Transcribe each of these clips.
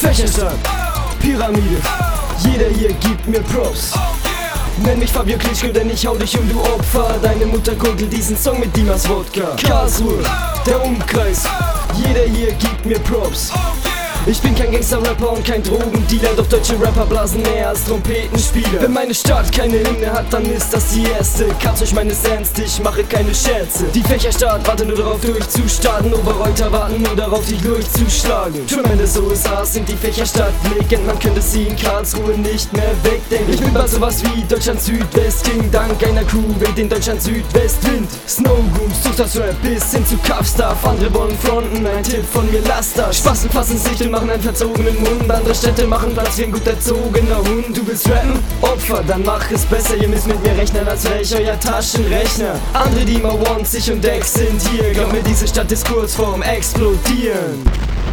Fächerstadt, Pyramide, jeder hier gibt mir Props. Nenn mich Fabio Klitschko, denn ich hau dich du Opfer. Deine Mutter gurgelt diesen Song mit Dimas Wodka. Karlsruhe, der Umkreis, jeder hier gibt mir Props. Ich bin kein Gangster-Rapper und kein Drogendealer, doch deutsche Rapper blasen mehr als Trompetenspieler. Wenn meine Stadt keine Hymne hat, dann ist das die erste. Katz euch meines Ernst, ich mache keine Scherze. Die Fächerstadt wartet nur darauf durchzustarten, Oberreuter warten nur darauf dich durchzuschlagen. Trümmer des USAs sind die Fächerstadt Legend, man könnte sie in Karlsruhe nicht mehr wegdenken. Ich bin bald sowas wie Deutschland Südwest King, dank einer Crew weht den Deutschland Südwestwind. Snowgoons, Suchtas-Rap bis hin zu Cuffstuff, andere wollen fronten, ein Tipp von mir, lass das. Spasten fassen sich und machen einen verzogenen Mund, andere Städte machen Platz wie ein gut erzogener Hund. Du willst rappen? Opfer, dann mach es besser, ihr müsst mit mir rechnen, als wär ich euer Taschenrechner. Andere, die mal want, sich und Ex sind hier, glaub mir, diese Stadt ist kurz vorm Explodieren.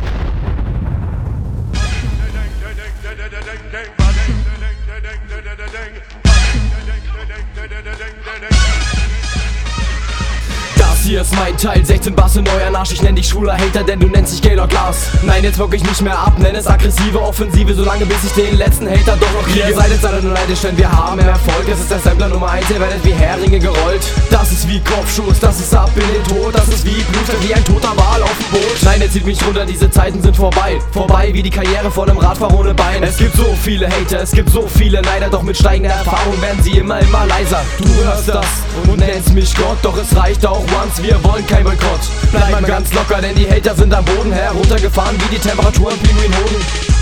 Hier ist mein Teil, 16 Bass und neuer Arsch. Ich nenn dich schwuler Hater, denn du nennst dich Gaylord Glas. Nein, jetzt wirk ich nicht mehr ab, nenn es aggressive Offensive, solange bis ich den letzten Hater doch noch kriege. Ihr seid jetzt alle nur neidisch, denn wir haben Erfolg. Es ist der Sampler Nummer 1, ihr werdet wie Heringe gerollt. Das ist wie Kopfschuss, das ist ab in den Tod. Das ist wie Blut, wie ein toter Wal auf dem Boot. Nein, er zieht mich runter, diese Zeiten sind vorbei. Vorbei wie die Karriere von einem Radfahrer ohne Bein. Es gibt so viele Hater, es gibt so viele Neider, doch mit steigender Erfahrung werden sie immer leiser. Du hörst das und nennst mich Gott, doch es reicht auch once, wir wollen kein Boykott. Bleib mal ganz locker, denn die Hater sind am Boden heruntergefahren wie die Temperaturen Pinguinhoden.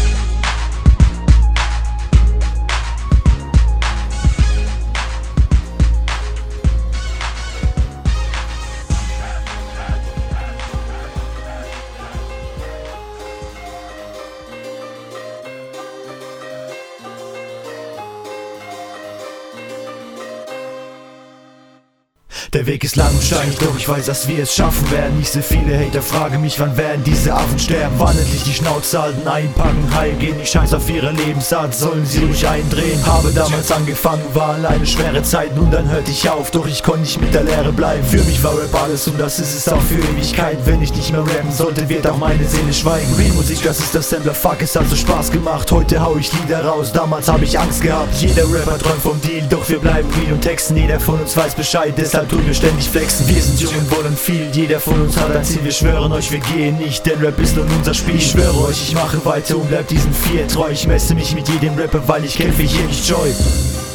Der Weg ist lang und steinig, doch ich weiß, dass wir es schaffen werden. Nicht so viele Hater fragen mich, wann werden diese Affen sterben. Wann endlich die Schnauze halten, einpacken, heimgehen. Ich scheiß auf ihre Lebensart, sollen sie ruhig eindrehen. Habe damals angefangen, war alleine schwere Zeiten und dann hörte ich auf, doch ich konnte nicht mit der Lehre bleiben. Für mich war Rap alles und das ist es auch für Ewigkeit. Wenn ich nicht mehr rappen sollte, wird auch meine Seele schweigen. Real-Musik, das ist das Sampler, fuck, es hat so Spaß gemacht. Heute hau ich Lieder raus, damals habe ich Angst gehabt. Jeder Rapper träumt vom Deal, doch wir bleiben real und texten. Jeder von uns weiß Bescheid, deshalb tun wir ständig flexen. Wir sind jung und wollen viel, jeder von uns hat ein Ziel. Wir schwören euch, wir gehen nicht, denn Rap ist nun unser Spiel. Ich schwöre euch, ich mache weiter und bleib diesen 4 treu. Ich messe mich mit jedem Rapper, weil ich kämpfe hier nicht scheu.